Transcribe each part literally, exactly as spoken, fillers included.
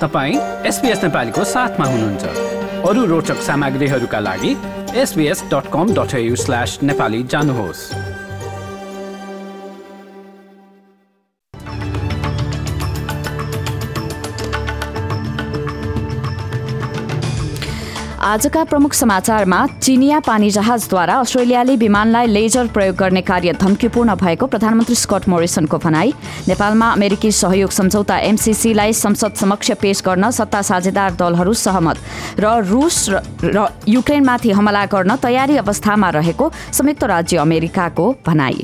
तपाईँ एसबीएस नेपालीको साथमा हुनुहुन्छ। अरू रोचक सामग्रीहरूका लागि SBS dot com dot AU slash Nepali जानुहोस्। आजका प्रमुख समाचारमा चिनिया पानी जहाजद्वारा अस्ट्रेलियाली विमानलाई लेजर प्रयोग गर्ने कार्य धम्कीपूर्ण भएको प्रधानमन्त्री स्कट मोरिसनको भनाई। नेपालमा अमेरिकी सहयोग सम्झौता एमसीसीलाई संसद समक्ष पेश गर्न सत्ता साझेदार दलहरू सहमत र रुस र युक्रेनमाथि हमला गर्न तयारी अवस्थामा रहेको संयुक्त राज्य अमेरिकाको भनाई।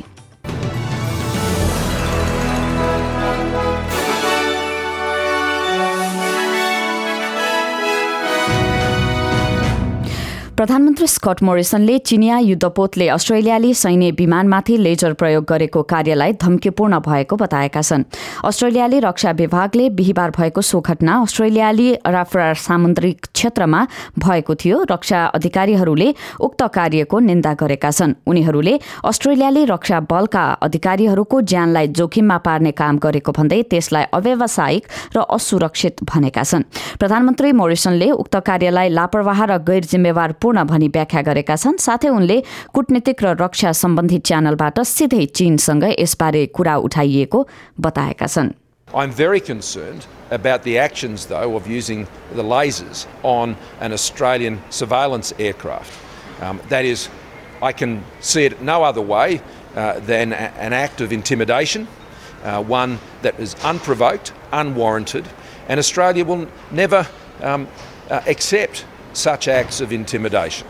प्रधानमन्त्री स्कट मोरिसनले चिनिया युद्धपोतले अस्ट्रेलियाली सैन्य विमानमाथि लेजर प्रयोग गरेको कार्यलाई धम्कीपूर्ण भएको बताएका छन्। अस्ट्रेलियाली रक्षा विभागले बिहिबार भएको सो घटना अस्ट्रेलियाली राफ्रा सामुद्रिक क्षेत्रमा भएको थियो। रक्षा अधिकारीहरूले उक्त कार्यको निन्दा गरेका छन्। उनीहरूले अस्ट्रेलियाली रक्षा बलका अधिकारीहरूको ज्यानलाई जोखिममा पार्ने काम गरेको भन्दै त्यसलाई अव्यावसायिक र असुरक्षित भनेका छन्। प्रधानमन्त्री मोरिसनले उक्त कार्यलाई लापरवाह र गैर जिम्मेवार पूर्ण भनी व्याख्या गरेका छन्। साथै उनले कूटनीतिक र रक्षा सम्बन्धी च्यानलबाट सिधै चीनसँग यसबारे कुरा उठाइएको बताएका छन्। I'm very concerned about the actions, though, of using the lasers on an Australian surveillance aircraft. Um, that is, I can see it no other way uh, than a, an act of intimidation, uh, one that is unprovoked, unwarranted, and Australia will never um, uh, accept such acts of intimidation.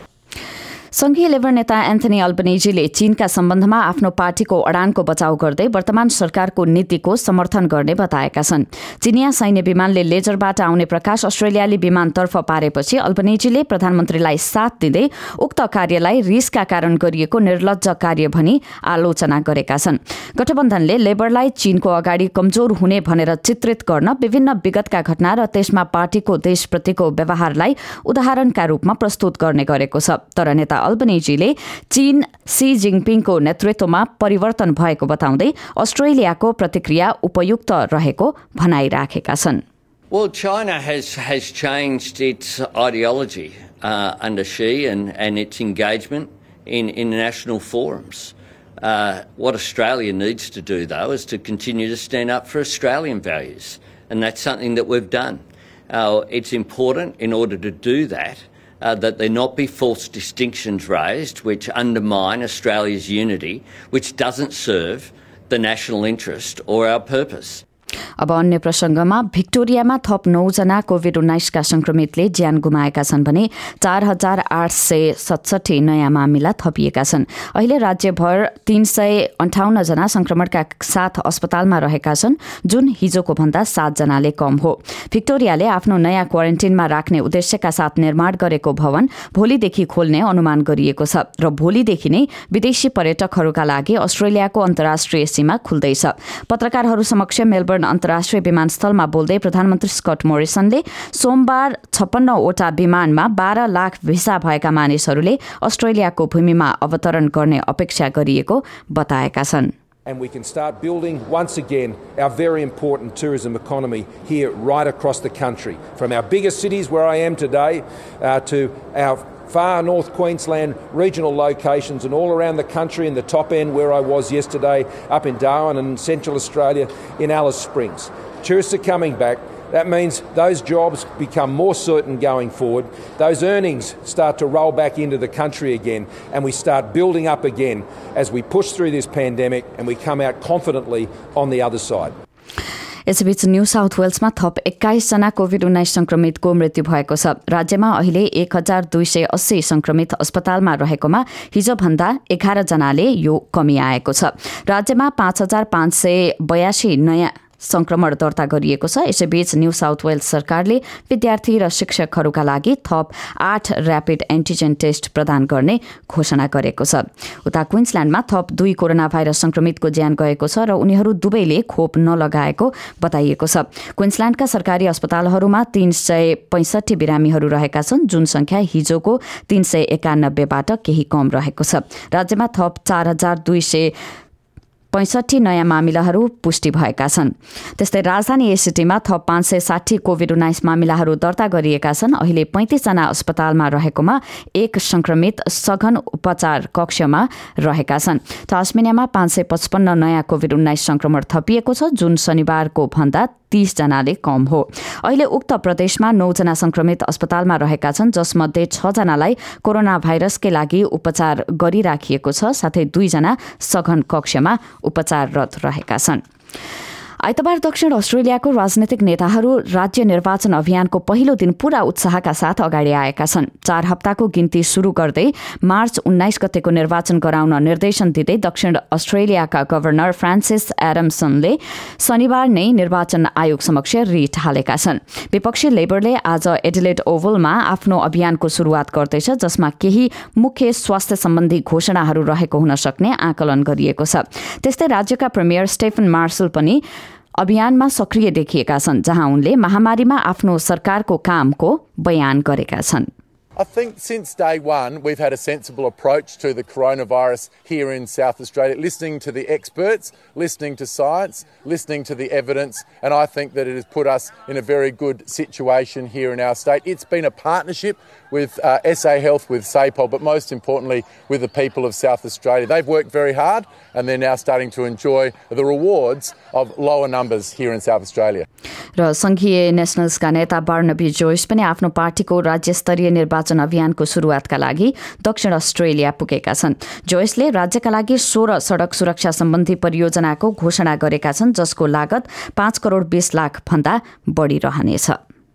संघीय Labor नेता Anthony अल्बनेजीले चीनका सम्बन्धमा आफ्नो पार्टीको अडानको बचाउ गर्दै वर्तमान सरकारको नीतिको समर्थन गर्ने बताएका छन्। चीनिया सैन्य विमानले लेजरबाट आउने प्रकाश अस्ट्रेलियाली विमानतर्फ पारेपछि अल्बनेजीले प्रधानमन्त्रीलाई साथ दिँदै उक्त कार्यलाई रिसका कारण गरिएको निर्लज्ज कार्य भनी आलोचना गरेका छन्। गठबन्धनले लेबरलाई चीनको अगाडि कमजोर हुने भनेर चित्रित गर्न विभिन्न विगतका घटना र त्यसमा पार्टीको देशप्रतिको व्यवहारलाई उदाहरणका रूपमा प्रस्तुत गर्ने गरेको छ। तर नेता अल्बनेजीले चीन सी जिङपिङको नेतृत्वमा परिवर्तन भएको बताउँदै अस्ट्रेलियाको प्रतिक्रिया उपयुक्त रहेको भनाइराखेका छन्। Well, China has has changed its ideology uh, under Xi and, and its engagement in international forums. Uh, what Australia needs to do, though, is to continue to stand up for Australian values, and that's something that we've done. Uh, it's important in order to do that Uh, that there not be false distinctions raised which undermine Australia's unity, which doesn't serve the national interest or our purpose. अब अन्य प्रसंगमा भिक्टोरियामा थप नौजना covid उन्नाइसका संक्रमितले ज्यान गुमाएका छन् भने चार हजार आठ सय सतसठी नयाँ मामिला थपिएका छन्। अहिले राज्यभर तीन सय अन्ठाउन्न जना संक्रमणका साथ अस्पतालमा रहेका छन्, जुन हिजोको भन्दा सात जनाले कम हो। भिक्टोरियाले आफ्नो नयाँ क्वारेन्टिनमा राख्ने उद्देश्यका साथ निर्माण गरेको भवन भोलिदेखि खोल्ने अनुमान गरिएको छ र भोलिदेखि नै विदेशी पर्यटकहरूका लागि अस्ट्रेलियाको अन्तर्राष्ट्रिय सीमा खुल्दैछ। पत्रकारहरू समक्ष मेलबर्न अन्तर्राष्ट्रिय विमानस्थलमा बोल्दै प्रधानमन्त्री स्कट मोरिसनले सोमबार छप्पन्नवटा विमानमा बाह्र लाख भिसा भएका मानिसहरूले अस्ट्रेलियाको भूमिमा अवतरण गर्ने अपेक्षा गरिएको बताएका छन्। And we can start building once again our very important tourism economy here right across the country, from our biggest cities where I am today uh, to our far North Queensland regional locations and all around the country, in the top end where I was yesterday up in Darwin and Central Australia in Alice Springs. Tourists are coming back. That means those jobs become more certain going forward. Those earnings start to roll back into the country again, and we start building up again as we push through this pandemic and we come out confidently on the other side. यसैबीच New South वेल्समा थप एक्काइस जना covid उन्नाइस संक्रमितको मृत्यु भएको छ। राज्यमा अहिले एक हजार दुई सय अस्सी संक्रमित अस्पतालमा रहेकोमा हिजो भन्दा एघार जनाले यो कमी आएको छ। राज्यमा पाँच हजार पाँच सय बयासी नयाँ संक्रमण दर्ता गरिएको छ। यसैबीच न्यू साउथ वेल्स सरकारले विद्यार्थी र शिक्षकहरूका लागि थप आठ ऱ्यापिड एन्टिजेन टेस्ट प्रदान गर्ने घोषणा गरेको छ। उता क्वीन्सल्याण्डमा थप दुई कोरोना भाइरस संक्रमितको ज्यान गएको छ र उनीहरू दुवैले खोप नलगाएको बताइएको छ। क्वीन्सल्याण्डका सरकारी अस्पतालहरूमा तीन सय पैंसठी बिरामीहरू रहेका छन्, जुन संख्या हिजोको तीन सय एकानब्बेबाट केही कम रहेको छ। राज्यमा थप चार हजार दुई सय पैंसठी नयाँ मामिलाहरू पुष्टि भएका छन्। त्यस्तै राजधानी एसिटीमा थप पाँच सय साठी कोभिड उन्नाइस मामिलाहरू दर्ता गरिएका छन्। अहिले पैंतिसजना अस्पतालमा रहेकोमा एक संक्रमित सघन उपचार कक्षमा रहेका छन्। टास्मेनियामा पाँच सय पचपन्न नयाँ कोभिड उन्नाइस संक्रमण थपिएको छ, जुन शनिबारको भन्दा तीस जनाले कम हो। अहिले उक्त प्रदेशमा नौजना संक्रमित अस्पतालमा रहेका छन्, जसमध्ये छ जनालाई कोरोना भाइरसकै लागि उपचार गरिराखिएको छ, साथै दुईजना सघन कक्षमा उपचाररत रहेका छन्। आइतबार दक्षिण अस्ट्रेलियाको राजनीतिक नेताहरू राज्य निर्वाचन अभियानको पहिलो दिन पूरा उत्साहका साथ अगाडि आएका छन्। चार हप्ताको गिन्ती शुरू गर्दै मार्च उन्नाइस गतेको निर्वाचन गराउन निर्देशन दिँदै दक्षिण अस्ट्रेलियाका गभर्नर फ्रान्सिस एडम्सनले शनिबार नै निर्वाचन आयोग समक्ष रिट हालेका छन्। विपक्षी लेबरले आज एडिलेड ओभलमा आफ्नो अभियानको शुरूआत गर्दैछ, जसमा केही मुख्य स्वास्थ्य सम्बन्धी घोषणाहरू रहेको हुन सक्ने आकलन गरिएको छ। त्यस्तै राज्यका प्रिमियर स्टेफन मार्शल पनि अभियानमा सक्रिय देखिएका छन्, जहाँ उनले महामारीमा आफ्नो सरकारको कामको बयान गरेका छन्। I think since day one, we've had a sensible approach to the coronavirus here in South Australia, listening to the experts, listening to science, listening to the evidence, and I think that it has put us in a very good situation here in our state. It's been a partnership with uh, S A Health, with SAPOL, but most importantly with the people of South Australia. They've worked very hard and they're now starting to enjoy the rewards of lower numbers here in South Australia. र संघीय नेशनल्सका नेता Barnaby Joy's पनि आफ्नो पार्टीको राज्यस्तरीय निर्वाचन अभियानको सुरुवातका लागि दक्षिण अस्ट्रेलिया पुगेका छन्। जोइसले राज्यका लागि सोह्र सड़क सुरक्षा सम्बन्धी परियोजनाको घोषणा गरेका छन्, जसको लागत पाँच करोड़ बीस लाख भन्दा बढी रहनेछ।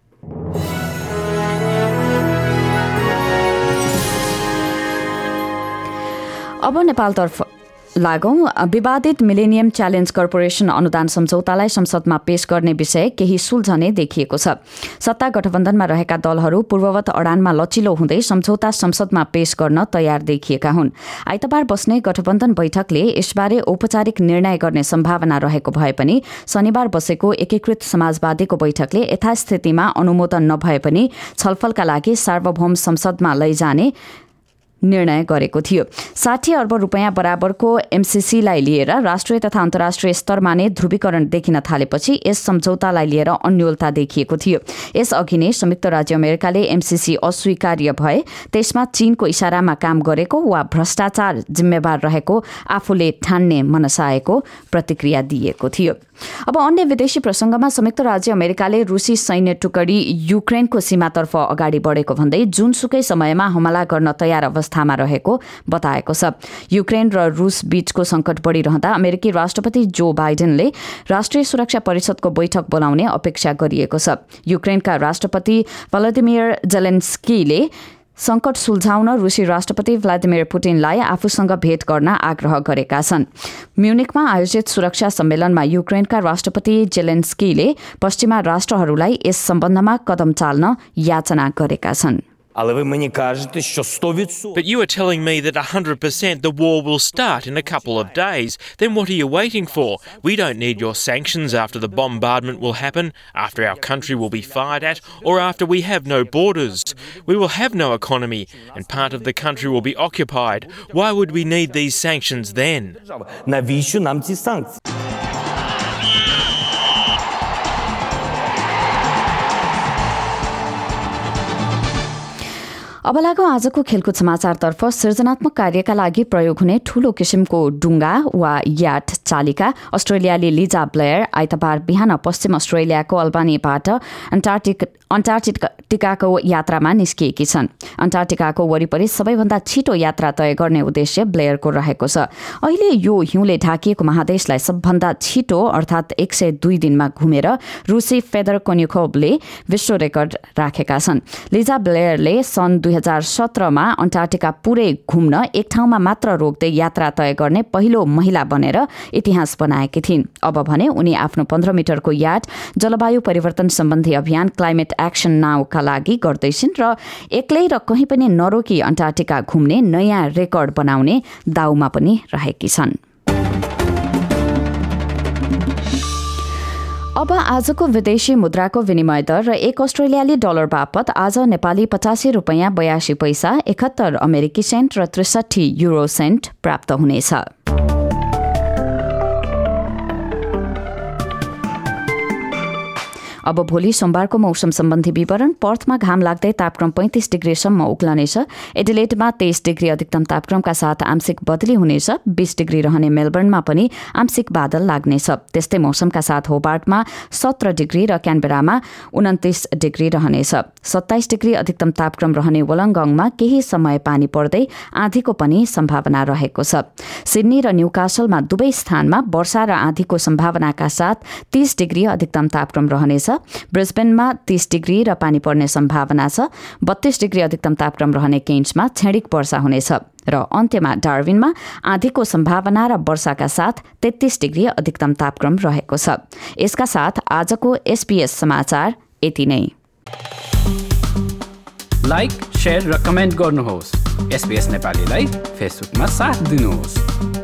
अब नेपालतर्फ लागौं। विवादित मिलेनियम च्यालेन्ज कर्पोरेसन अनुदान सम्झौतालाई संसदमा पेश गर्ने विषय केही सुल्झने देखिएको छ। सत्ता गठबन्धनमा रहेका दलहरू पूर्ववत अडानमा लचिलो हुँदै सम्झौता संसदमा पेश गर्न तयार देखिएका हुन्। आइतबार बस्ने गठबन्धन बैठकले यसबारे औपचारिक निर्णय गर्ने सम्भावना रहेको भए पनि शनिबार बसेको एकीकृत समाजवादीको बैठकले यथास्थितिमा अनुमोदन नभए पनि छलफलका लागि सार्वभौम संसदमा लैजाने निर्णय गरेको थियो। साठी अर्ब रुपियाँ बराबरको एमसीसीलाई लिएर राष्ट्रिय तथा अन्तर्राष्ट्रिय स्तरमा नै ध्रुवीकरण देखिन थालेपछि यस सम्झौतालाई लिएर अन्योलता देखिएको थियो। यसअघि नै संयुक्त राज्य अमेरिकाले एमसीसी अस्वीकार्य भए त्यसमा चीनको इशारामा काम गरेको वा भ्रष्टाचार जिम्मेवार रहेको आफूले ठान्ने मनसाएको प्रतिक्रिया दिएको थियो। अब अन्य विदेशी प्रसंगमा संयुक्त राज्य अमेरिकाले रूसी सैन्य टुकडी युक्रेनको सीमातर्फ अगाडि बढेको भन्दै जुनसुकै समयमा हमला गर्न तयार अवस्थामा रहेको बताएको छ। युक्रेन र रूस बीचको संकट बढ़िरहँदा अमेरिकी राष्ट्रपति जो बाइडेनले राष्ट्रिय सुरक्षा परिषदको बैठक बोलाउने अपेक्षा गरिएको छ। युक्रेनका राष्ट्रपति भलोदिमिर जेलेन्स्कीले संकट सुल्झाउन रूसी राष्ट्रपति भ्लादिमिर पुटिनलाई आफूसँग भेट गर्न आग्रह गरेका छन्। म्युनिकमा आयोजित सुरक्षा सम्मेलनमा युक्रेनका राष्ट्रपति जेलेन्स्कीले पश्चिमा राष्ट्रहरूलाई यस सम्बन्धमा कदम चाल्न याचना गरेका छन्। But you are telling me that one hundred percent the war will start in a couple of days. Then what are you waiting for? We don't need your sanctions after the bombardment will happen, after our country will be fired at, or after we have no borders. We will have no economy, and part of the country will be occupied. Why would we need these sanctions then? अब लागौं आजको खेलकुद समाचारतर्फ। सृजनात्मक कार्यका लागि प्रयोग हुने ठूलो किसिमको डुङ्गा वा याट चालिका अस्ट्रेलियाली लिजा ब्लेयर आइतबार बिहान पश्चिम अस्ट्रेलियाको अल्बानीबाट अन्टार्कटिक अन्टार्कटिकाको यात्रामा निस्किएकी छन्। अन्टार्कटिकाको वरिपरि सबैभन्दा छिटो यात्रा तय गर्ने उद्देश्य ब्लेयरको रहेको छ। अहिले यो हिउँले ढाकिएको महादेशलाई सबभन्दा छिटो अर्थात् एक सय दुई दिनमा घुमेर रूसी फेदर कोन्युकोभले विश्व रेकर्ड राखेका छन्। लिजा ब्लेयरले सन् दुई हजार सत्रमा अन्टार्कटिका पुरै घुम्न एक ठाउँमा मात्र रोक्दै यात्रा तय गर्ने पहिलो महिला बनेर इतिहास बनाएकी थिइन्। अब भने उनी आफ्नो पन्ध्र मिटरको याट जलवायु परिवर्तन सम्बन्धी अभियान क्लाइमेट एक्सन नाउका लागि गर्दैछिन् र एक्लै र कहीँ पनि नरोकी अन्टार्कटिका घुम्ने नयाँ रेकर्ड बनाउने दाउमा पनि रहेकी छन्। अब आजको विदेशी मुद्राको विनिमय दर र एक अस्ट्रेलियाली डलर बापत आज नेपाली पचासी रुपियाँ बयासी पैसा, एकहत्तर अमेरिकी सेन्ट र त्रिसठी युरो सेन्ट प्राप्त हुनेछ। अब भोलि सोमबारको मौसम सम्बन्धी विवरण। पर्थमा घाम लाग्दै तापक्रम पैंतिस डिग्रीसम्म उक्लनेछ। एडिलेडमा तेइस डिग्री अधिकतम तापक्रमका साथ आंशिक बदली हुनेछ। बीस डिग्री रहने मेलबर्नमा पनि आंशिक बादल लाग्नेछ। त्यस्तै मौसमका साथ होबार्टमा सत्र डिग्री र क्यानबेरामा उन्तिस डिग्री रहनेछ। सत्ताइस डिग्री अधिकतम तापक्रम रहने वोलंगङमा केही समय पानी पर्दै आँधीको पनि सम्भावना रहेको छ। सिडनी र न्यूकासलमा दुवै स्थानमा वर्षा र आँधीको सम्भावनाका साथ तीस डिग्री अधिकतम तापक्रम रहनेछ। ब्रिस्बेनमा तीस डिग्री र पानी पर्ने सम्भावना छ। बत्तीस डिग्री अधिकतम तापक्रम रहने केन्समा क्षणिक वर्षा हुनेछ र अन्त्यमा डार्विनमा आँधीको सम्भावना र वर्षाका साथ तेत्तीस डिग्री अधिकतम तापक्रम रहेको छ। यसका साथ आजको एसबीएस समाचार यति नै। लाइक, शेयर र कमेन्ट गर्नुहोस्। एसबीएस नेपालीलाई फेसबुकमा साथ दिनुहोस्।